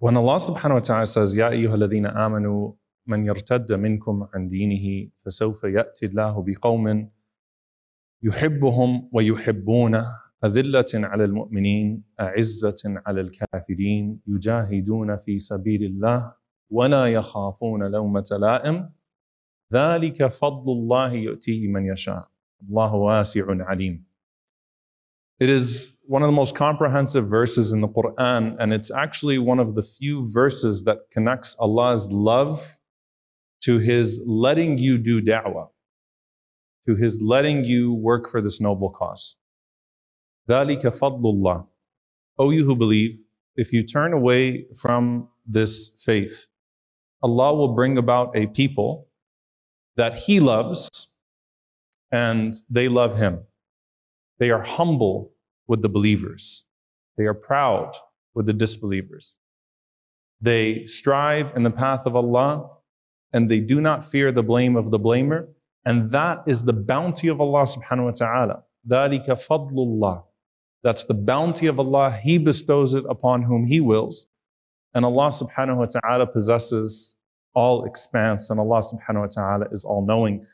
When Allah subhanahu wa ta'ala says, Ya ayyuha alladhina amanu man yartadda minkum an dinihi fasawfa ya'ti Allahu biqawmin yuhibbuhum wa yuhibbunah أذلة على المؤمنين أعزة على الكافرين يجاهدون في سبيل الله ولا يخافون لومة لائم ذلك فضل الله يؤتيه من يشاء الله واسع عليم. It is one of the most comprehensive verses in the Quran, and it's actually one of the few verses that connects Allah's love to His letting you do da'wah, to His letting you work for this noble cause. ذَلِكَ فَضْلُ اللَّهِ. O you who believe, if you turn away from this faith, Allah will bring about a people that He loves and they love Him. They are humble with the believers. They are proud with the disbelievers. They strive in the path of Allah and they do not fear the blame of the blamer. And that is the bounty of Allah subhanahu wa ta'ala. ذَلِكَ فَضْلُ اللَّهِ. That's the bounty of Allah. He bestows it upon whom He wills. And Allah subhanahu wa ta'ala possesses all expanse, and Allah subhanahu wa ta'ala is all-knowing.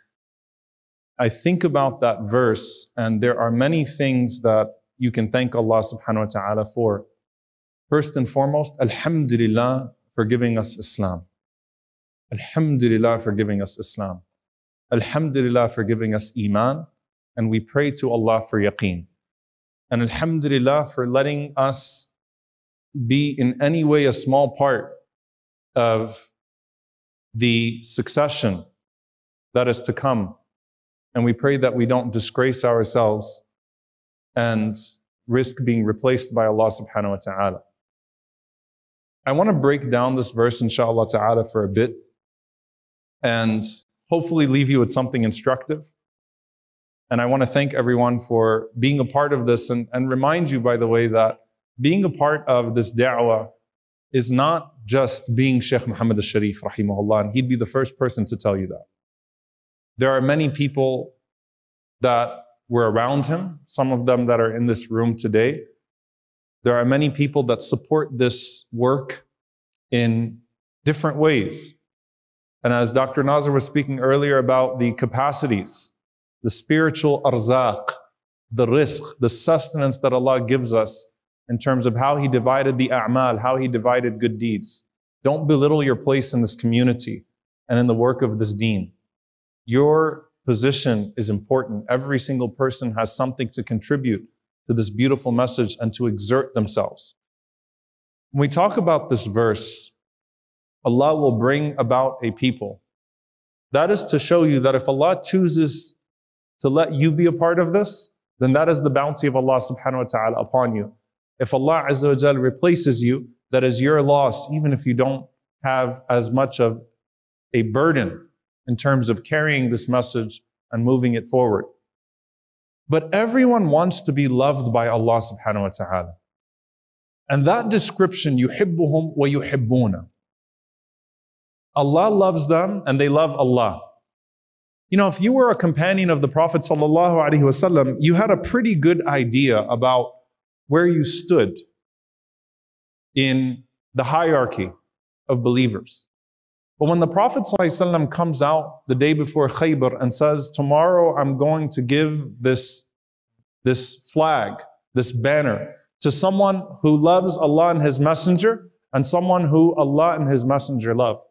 I think about that verse, and there are many things that you can thank Allah subhanahu wa ta'ala for. First and foremost, Alhamdulillah for giving us Islam. Alhamdulillah for giving us Islam. Alhamdulillah for giving us Iman. And we pray to Allah for yaqeen. And Alhamdulillah for letting us be in any way a small part of the succession that is to come. And we pray that we don't disgrace ourselves and risk being replaced by Allah subhanahu wa ta'ala. I want to break down this verse inshallah ta'ala for a bit and hopefully leave you with something instructive. And I want to thank everyone for being a part of this and remind you, by the way, that being a part of this da'wah is not just being Shaykh Muhammad al-Sharif, rahimahullah, and he'd be the first person to tell you that. There are many people that were around him, some of them that are in this room today. There are many people that support this work in different ways. And as Dr. Nazar was speaking earlier about the capacities, the spiritual arzaq, the rizq, the sustenance that Allah gives us in terms of how He divided the a'mal, how He divided good deeds. Don't belittle your place in this community and in the work of this deen. Your position is important. Every single person has something to contribute to this beautiful message and to exert themselves. When we talk about this verse, Allah will bring about a people. That is to show you that if Allah chooses to let you be a part of this, then that is the bounty of Allah subhanahu wa ta'ala upon you. If Allah Azza wa Jal replaces you, that is your loss, even if you don't have as much of a burden in terms of carrying this message and moving it forward. But everyone wants to be loved by Allah subhanahu wa ta'ala. And that description, yuhibbuhum wa yuhibbuna. Allah loves them and they love Allah. You know, if you were a companion of the Prophet sallallahu alaihi wasallam, you had a pretty good idea about where you stood in the hierarchy of believers. But when the Prophet sallallahu alaihi wasallam comes out the day before Khaybar and says, tomorrow I'm going to give this flag, this banner, to someone who loves Allah and His Messenger and someone who Allah and His Messenger love.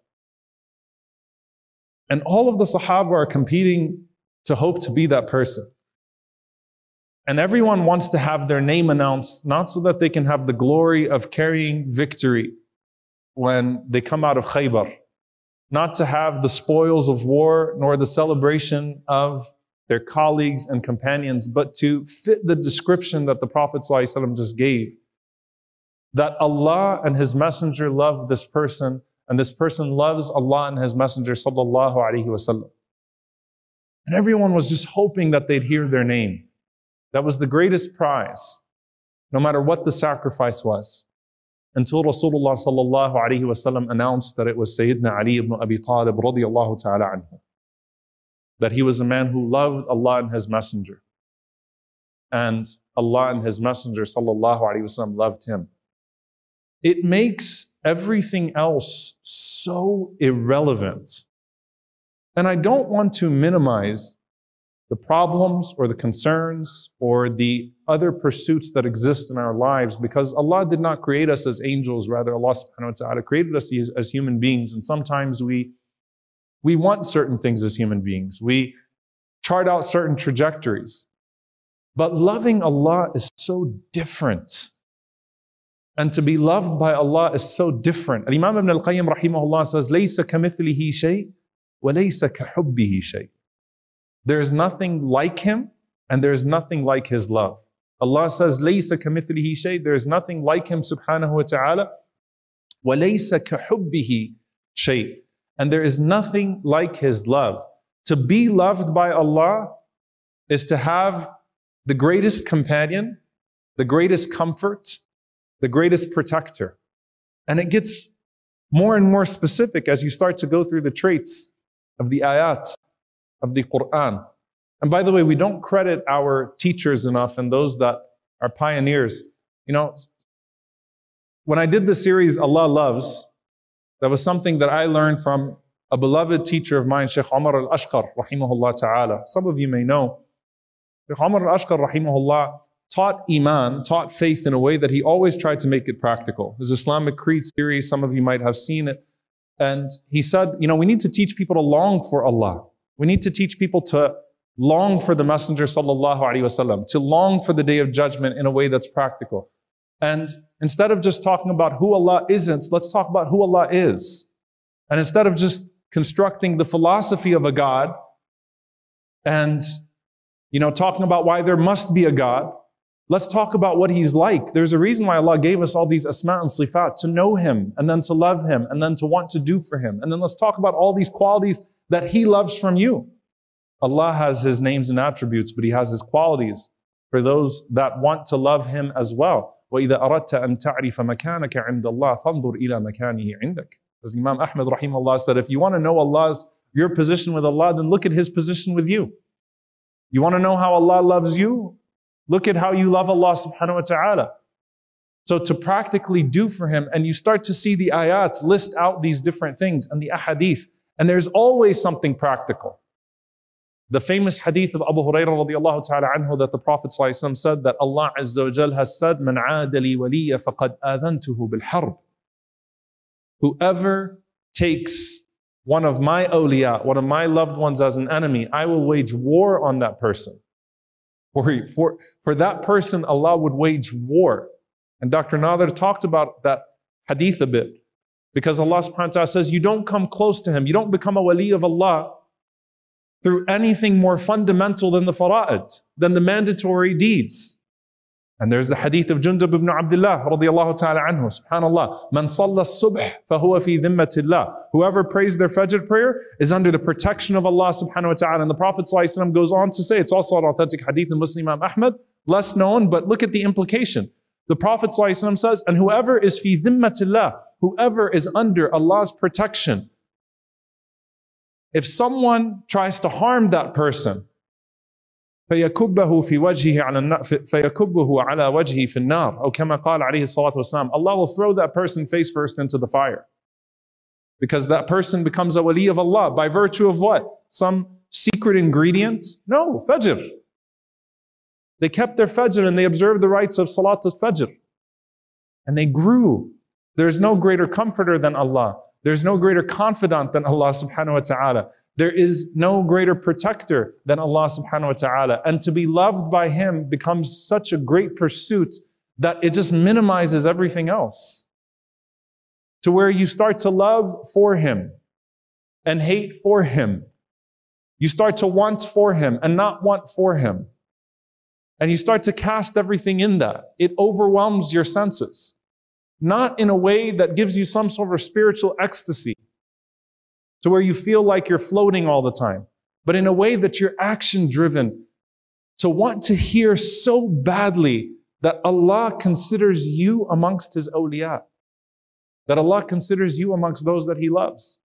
And all of the Sahaba are competing to hope to be that person. And everyone wants to have their name announced, not so that they can have the glory of carrying victory when they come out of Khaybar, not to have the spoils of war, nor the celebration of their colleagues and companions, but to fit the description that the Prophet ﷺ just gave, that Allah and His Messenger love this person, and this person loves Allah and His Messenger sallallahu alaihi wasallam. And everyone was just hoping that they'd hear their name. That was the greatest prize, no matter what the sacrifice was. Until Rasulullah sallallahu alaihi wasallam announced that it was Sayyidina Ali ibn Abi Talib radiyallahu ta'ala anhu. That he was a man who loved Allah and His Messenger. And Allah and His Messenger sallallahu alaihi wasallam loved him. it makes everything else so irrelevant. And I don't want to minimize the problems or the concerns or the other pursuits that exist in our lives, because Allah did not create us as angels, rather Allah subhanahu wa ta'ala created us as human beings. And sometimes we want certain things as human beings. We chart out certain trajectories. But loving Allah is so different. And to be loved by Allah is so different. Imam Ibn al-Qayyim rahimahullah says, لَيْسَ كَمِثْلِهِ شَيْءٍ وَلَيْسَ كَحُبِّهِ شَيْءٍ. There is nothing like Him, and there is nothing like His love. Allah says, لَيْسَ كَمِثْلِهِ شَيْءٍ. There is nothing like Him subhanahu wa ta'ala. وَلَيْسَ كَحُبِّهِ شَيْءٍ. And there is nothing like His love. To be loved by Allah is to have the greatest companion, the greatest comfort, the greatest protector. And it gets more and more specific as you start to go through the traits of the ayat of the Quran. And by the way, we don't credit our teachers enough and those that are pioneers. You know, when I did the series Allah Loves, that was something that I learned from a beloved teacher of mine, Sheikh Umar al-Ashqar, rahimahullah ta'ala. Some of you may know. Sheikh Umar al-Ashqar, rahimahullah, taught Iman, taught faith in a way that he always tried to make it practical. His Islamic Creed series, some of you might have seen it. And he said, you know, we need to teach people to long for Allah. We need to teach people to long for the Messenger sallallahu alaihi wasallam, to long for the Day of Judgment in a way that's practical. And instead of just talking about who Allah isn't, let's talk about who Allah is. And instead of just constructing the philosophy of a God and, you know, talking about why there must be a God, let's talk about what He's like. There's a reason why Allah gave us all these asma and sifat, to know Him, and then to love Him, and then to want to do for Him. And then let's talk about all these qualities that He loves from you. Allah has His names and attributes, but He has His qualities for those that want to love Him as well. وَإِذَا أَرَدْتَ أَن تَعْرِفَ مَكَانَكَ عِنْدَ اللَّهِ فَانْظُرْ إِلَى مَكَانِهِ عِنْدَكَ. As Imam Ahmad rahimahullah said, if you want to know your position with Allah, then look at His position with you. You want to know how Allah loves you? Look at how you love Allah subhanahu wa ta'ala. So to practically do for Him, and you start to see the ayat list out these different things and the ahadith, and there's always something practical. The famous hadith of Abu Hurairah radiallahu ta'ala anhu that the Prophet ﷺ said that Allah Azza wa Jal has said, مَنْ عَادَ لِي وَلِيَّ فَقَدْ آذَنْتُهُ بِالْحَرْبِ. Whoever takes one of my awliya, one of my loved ones as an enemy, I will wage war on that person. For that person, Allah would wage war. And Dr. Nader talked about that hadith a bit. Because Allah subhanahu wa ta'ala says, you don't come close to Him, you don't become a wali of Allah through anything more fundamental than the fara'id, than the mandatory deeds. And there's the hadith of Jundub ibn Abdullah radiyallahu ta'ala anhu, subhanallah, man salla subh fahuwa fi dhimmatillah. Whoever prays their fajr prayer is under the protection of Allah subhanahu wa ta'ala. And the Prophet ﷺ goes on to say, it's also an authentic hadith in Muslim Imam Ahmad, less known, but look at the implication. The Prophet ﷺ says, and whoever is fi dhimmatillah, whoever is under Allah's protection, if someone tries to harm that person, فَيَكُبَّهُ عَلَى وَجْهِهِ فِي النَّارِ أو كما قال عليه الصلاة والسلام. Allah will throw that person face first into the fire. Because that person becomes a wali of Allah by virtue of what? Some secret ingredient? No, fajr. They kept their fajr and they observed the rites of salat al-fajr. And they grew. There's no greater comforter than Allah. There's no greater confidant than Allah subhanahu wa ta'ala. There is no greater protector than Allah subhanahu wa ta'ala. And to be loved by Him becomes such a great pursuit that it just minimizes everything else. To where you start to love for Him and hate for Him. You start to want for Him and not want for Him. And you start to cast everything in that. It overwhelms your senses. Not in a way that gives you some sort of spiritual ecstasy, to where you feel like you're floating all the time, but in a way that you're action driven, to want to hear so badly that Allah considers you amongst His awliya, that Allah considers you amongst those that He loves.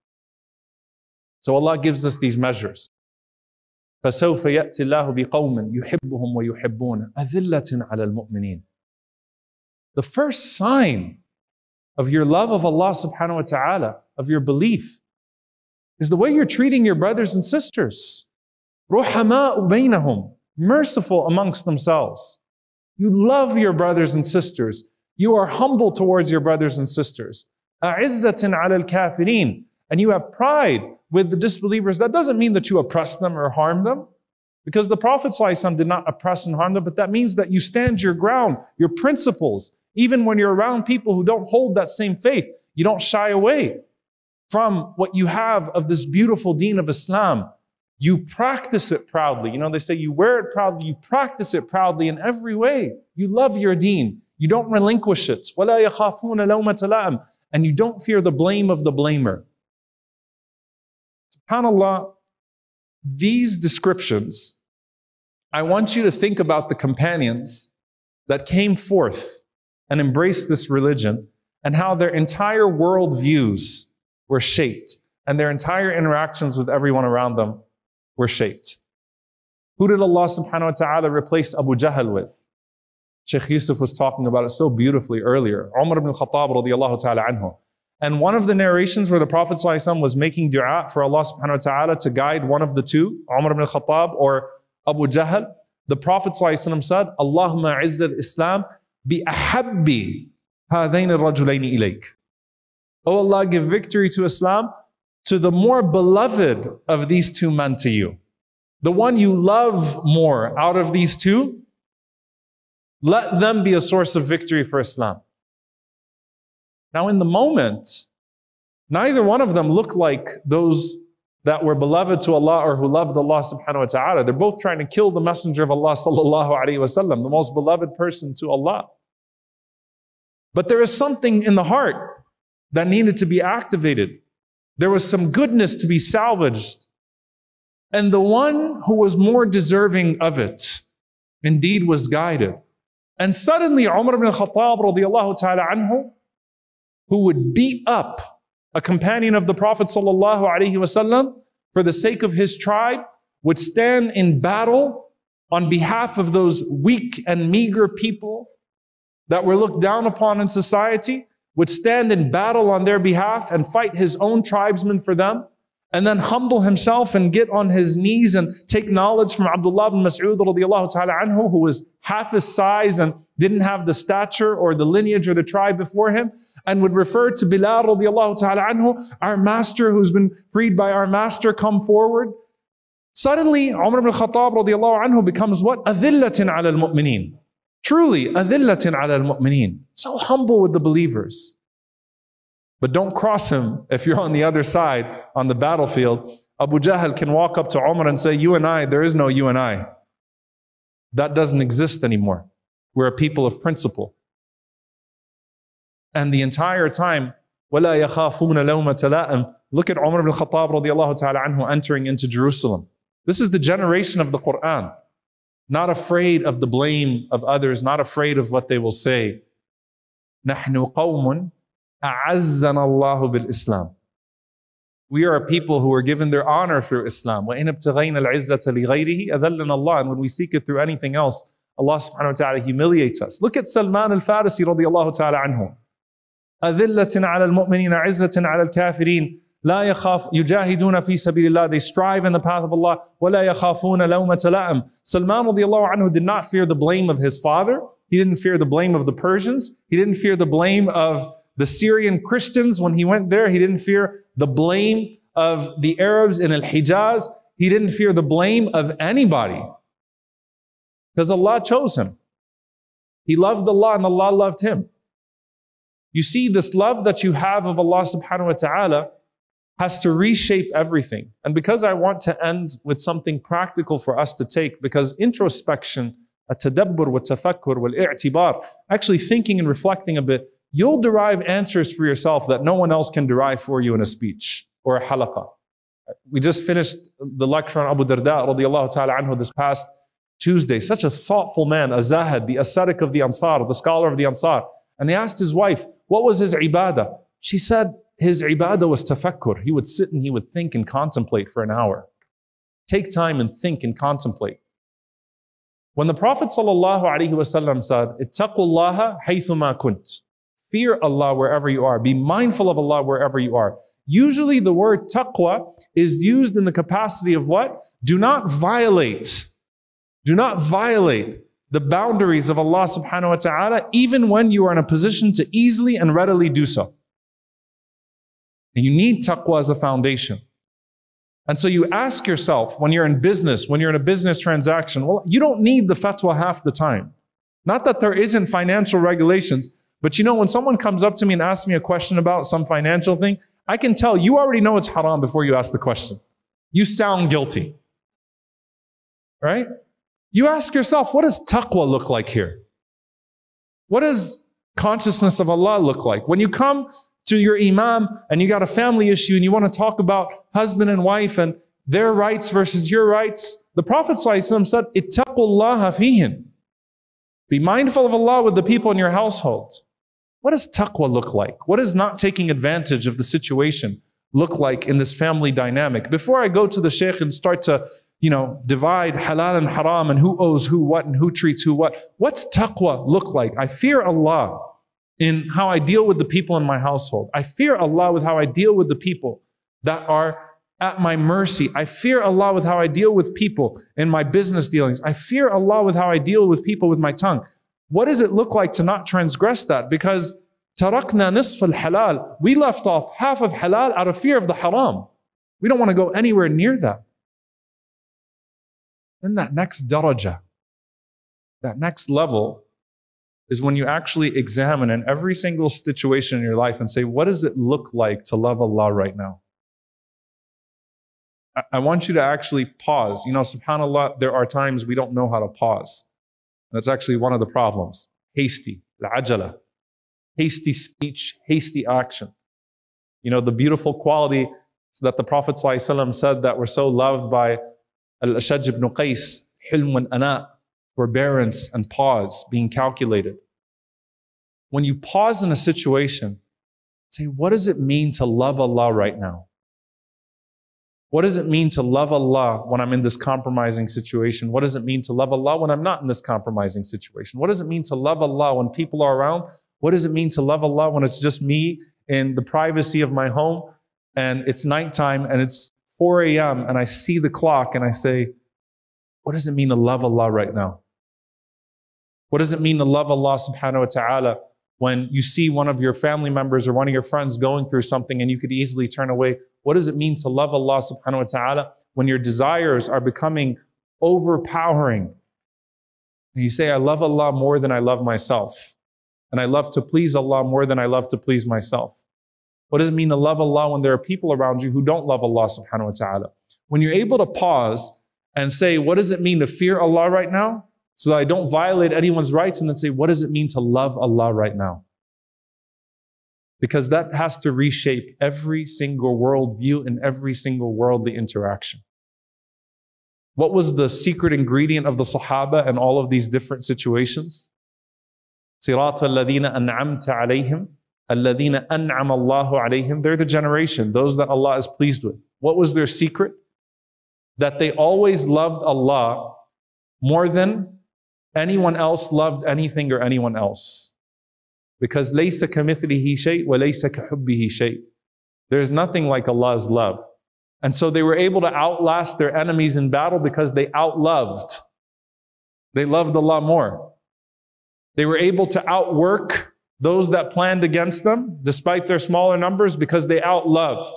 So Allah gives us these measures. فَسَوْفَ يَأْتِ اللَّهُ بِقَوْمٍ يُحِبُّهُمْ وَيُحِبُّونَ أَذِلَّةٍ عَلَى الْمُؤْمِنِينَ. The first sign of your love of Allah subhanahu wa ta'ala, of your belief, is the way you're treating your brothers and sisters. رُحَمَاءُ بَيْنَهُمْ, merciful amongst themselves. You love your brothers and sisters. You are humble towards your brothers and sisters. أَعِزَّةٍ عَلَى الْكَافِرِينَ, and you have pride with the disbelievers. That doesn't mean that you oppress them or harm them, because the Prophet ﷺ did not oppress and harm them, but that means that you stand your ground, your principles. Even when you're around people who don't hold that same faith, you don't shy away from what you have of this beautiful deen of Islam. You practice it proudly. You know, they say you wear it proudly, you practice it proudly in every way. You love your deen. You don't relinquish it. وَلَا يَخَافُونَ لَوْمَةَ لَائِمٍ, and you don't fear the blame of the blamer. SubhanAllah, these descriptions, I want you to think about the companions that came forth and embraced this religion, and how their entire worldviews were shaped, and their entire interactions with everyone around them were shaped. Who did Allah subhanahu wa ta'ala replace Abu Jahl with? Sheikh Yusuf was talking about it so beautifully earlier. Umar ibn al-Khattab radiyallahu ta'ala anhu. And one of the narrations where the Prophet ﷺ was making dua for Allah subhanahu wa ta'ala to guide one of the two, Umar ibn al-Khattab or Abu Jahl, the Prophet ﷺ said, Allahumma a'izz al-Islam bi ahabbi hadain al-rajulayni ilayk. Oh Allah, give victory to Islam to the more beloved of these two men to you. The one you love more out of these two, let them be a source of victory for Islam. Now in the moment, neither one of them looked like those that were beloved to Allah or who loved Allah subhanahu wa ta'ala. They're both trying to kill the Messenger of Allah sallallahu alayhi wa sallam, the most beloved person to Allah. But there is something in the heart that needed to be activated. There was some goodness to be salvaged. And the one who was more deserving of it, indeed was guided. And suddenly Umar ibn al-Khattab radiyallahu ta'ala anhu, who would beat up a companion of the Prophet sallallahu alaihi wasallam for the sake of his tribe, would stand in battle on behalf of those weak and meager people that were looked down upon in society, would stand in battle on their behalf and fight his own tribesmen for them, and then humble himself and get on his knees and take knowledge from Abdullah ibn Mas'ud radiyallahu ta'ala anhu, who was half his size and didn't have the stature or the lineage or the tribe before him, and would refer to Bilal radiyallahu ta'ala anhu, our master who's been freed by our master, come forward. Suddenly, Umar ibn al-Khattab radiyallahu anhu becomes what? Adhillatin ala al-mu'mineen. Truly, adhillatin ala al-mu'mineen. So humble with the believers. But don't cross him if you're on the other side, on the battlefield. Abu Jahl can walk up to Umar and say, you and I, there is no you and I. That doesn't exist anymore. We're a people of principle. And the entire time, وَلَا يَخَافُونَ لَوْمَةَ لَائِمٍ. Look at Umar ibn al-Khattab radiyallahu ta'ala anhu entering into Jerusalem. This is the generation of the Quran. Not afraid of the blame of others, not afraid of what they will say. نَحْنُ قَوْمٌ أَعَزَّنَ اللَّهُ بِالْإِسْلَامِ. We are a people who are given their honor through Islam. وَإِنْ ابْتَغَيْنَا الْعِزَّةَ لِغَيْرِهِ أَذَلَّنَا اللَّهُ. And when we seek it through anything else, Allah subhanahu wa ta'ala humiliates us. Look at Salman al-Farisi radiyallahu ta'ala anhu. أَذِلَّةٍ عَلَى الْمُؤْمِنِينَ عِزَّةٍ عَلى الْكَافِرِينَ لَا يَخَافُ يُجَاهِدُونَ فِي سَبِيلِ اللَّهِ. They strive in the path of Allah. وَلَا يَخَافُونَ لَوْمَةَ لَائِمٍ. Salman radiyallahu anhu did not fear the blame of his father. He didn't fear the blame of the Persians. He didn't fear the blame of the Syrian Christians when he went there. He didn't fear the blame of the Arabs in Al-Hijaz. He didn't fear the blame of anybody. Because Allah chose him. He loved Allah and Allah loved him. You see, this love that you have of Allah subhanahu wa ta'ala has to reshape everything. And because I want to end with something practical for us to take, because introspection, at-tadabbur wa-tafakkur wal-i'tibar, actually thinking and reflecting a bit, you'll derive answers for yourself that no one else can derive for you in a speech or a halaqah. We just finished the lecture on Abu Darda radiyallahu ta'ala anhu this past Tuesday. Such a thoughtful man, a zahid, the ascetic of the Ansar, the scholar of the Ansar. And they asked his wife, what was his ibadah? She said his ibadah was tafakkur. He would sit and he would think and contemplate for an hour. Take time and think and contemplate. When the Prophet ﷺ said, ittaqullaha haythuma kunt, Fear Allah wherever you are. Be mindful of Allah wherever you are. Usually the word taqwa is used in the capacity of what? Do not violate. Do not violate the boundaries of Allah subhanahu wa ta'ala, even when you are in a position to easily and readily do so. And you need taqwa as a foundation. And so you ask yourself, when you're in business, when you're in a business transaction, well, you don't need the fatwa half the time. Not that there isn't financial regulations, but you know, when someone comes up to me and asks me a question about some financial thing, I can tell you already know it's haram before you ask the question. You sound guilty. Right? You ask yourself, what does taqwa look like here? What does consciousness of Allah look like? When you come to your imam and you got a family issue and you want to talk about husband and wife and their rights versus your rights, the Prophet ﷺ said, ittaqullaha fihin. Be mindful of Allah with the people in your household. What does taqwa look like? What does not taking advantage of the situation look like in this family dynamic? Before I go to the shaykh and start to, divide halal and haram and who owes who what and who treats who what, what's taqwa look like? I fear Allah in how I deal with the people in my household. I fear Allah with how I deal with the people that are at my mercy. I fear Allah with how I deal with people in my business dealings. I fear Allah with how I deal with people with my tongue. What does it look like to not transgress that? Because tarakna nisf al-halal. We left off half of halal out of fear of the haram. We don't want to go anywhere near that. Then that next daraja, that next level is when you actually examine in every single situation in your life and say, what does it look like to love Allah right now? I want you to actually pause. SubhanAllah, there are times we don't know how to pause. That's actually one of the problems. Hasty, al-ajala, hasty speech, hasty action. The beautiful quality that the Prophet ﷺ said that were so loved by Al-Ashaj ibn Qais, hilm and ana, forbearance and pause, being calculated. When you pause in a situation, say, what does it mean to love Allah right now? What does it mean to love Allah when I'm in this compromising situation? What does it mean to love Allah when I'm not in this compromising situation? What does it mean to love Allah when people are around? What does it mean to love Allah when it's just me in the privacy of my home and it's nighttime and it's 4 a.m. and I see the clock and I say, what does it mean to love Allah right now? What does it mean to love Allah subhanahu wa ta'ala when you see one of your family members or one of your friends going through something and you could easily turn away? What does it mean to love Allah subhanahu wa ta'ala when your desires are becoming overpowering? And you say, I love Allah more than I love myself. And I love to please Allah more than I love to please myself. What does it mean to love Allah when there are people around you who don't love Allah subhanahu wa ta'ala? When you're able to pause and say, what does it mean to fear Allah right now? So that I don't violate anyone's rights, and then say, what does it mean to love Allah right now? Because that has to reshape every single worldview and every single worldly interaction. What was the secret ingredient of the Sahaba in all of these different situations? صِرَاطَ الَّذِينَ أَنْعَمْتَ عَلَيْهِمْ الَّذِينَ أَنْعَمَ اللَّهُ عَلَيْهِمْ. They're the generation, those that Allah is pleased with. What was their secret? That they always loved Allah more than anyone else loved anything or anyone else. Because لَيْسَ كَمِثْلِهِ شَيْءٍ وَلَيْسَ كَحُبِّهِ شَيْءٍ. There's nothing like Allah's love. And so they were able to outlast their enemies in battle because they outloved. They loved Allah more. They were able to outwork those that planned against them, despite their smaller numbers, because they outloved.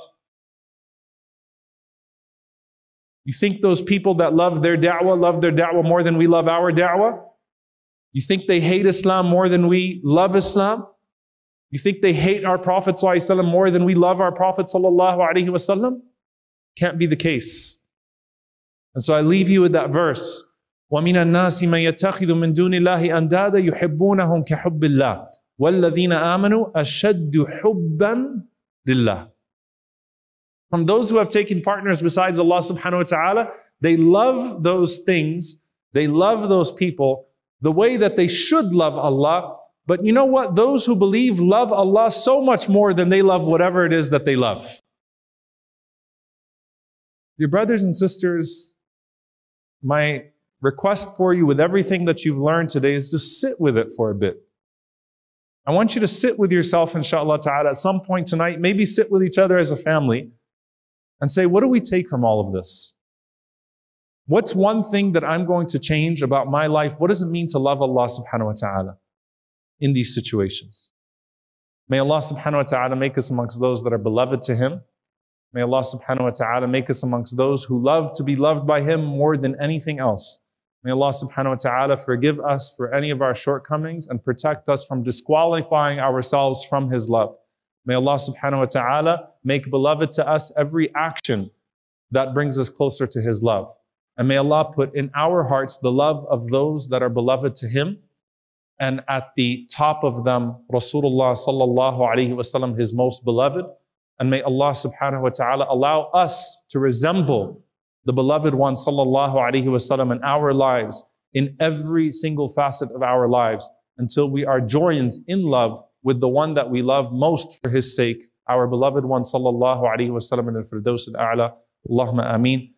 You think those people that love their da'wah more than we love our da'wah? You think they hate Islam more than we love Islam? You think they hate our Prophet ﷺ more than we love our Prophet ﷺ? Can't be the case. And so I leave you with that verse. وَمِنَ النَّاسِ مَنْ يَتَّخِذُ مِنْ دُونِ اللَّهِ أَنْدَادًا يُحِبُّونَهُمْ كَحُبِّ اللَّهِ وَالَّذِينَ آمَنُوا أَشَدُّ حُبًّا لِلَّهِ. From those who have taken partners besides Allah subhanahu wa ta'ala, they love those things, they love those people the way that they should love Allah. But you know what? Those who believe love Allah so much more than they love whatever it is that they love. Dear brothers and sisters, my request for you with everything that you've learned today is to sit with it for a bit. I want you to sit with yourself, inshallah ta'ala, at some point tonight, maybe sit with each other as a family and say, what do we take from all of this? What's one thing that I'm going to change about my life? What does it mean to love Allah subhanahu wa ta'ala in these situations? May Allah subhanahu wa ta'ala make us amongst those that are beloved to Him. May Allah subhanahu wa ta'ala make us amongst those who love to be loved by Him more than anything else. May Allah subhanahu wa ta'ala forgive us for any of our shortcomings and protect us from disqualifying ourselves from His love. May Allah subhanahu wa ta'ala make beloved to us every action that brings us closer to His love. And may Allah put in our hearts the love of those that are beloved to Him. And at the top of them, Rasulullah sallallahu alayhi wasallam, His most beloved. And may Allah subhanahu wa ta'ala allow us to resemble the beloved one sallallahu alayhi wasallam in our lives, in every single facet of our lives, until we are joined in love with the one that we love most for His sake, our beloved one sallallahu alayhi wasallam in al-Firdaus al-A'la. Allahumma ameen.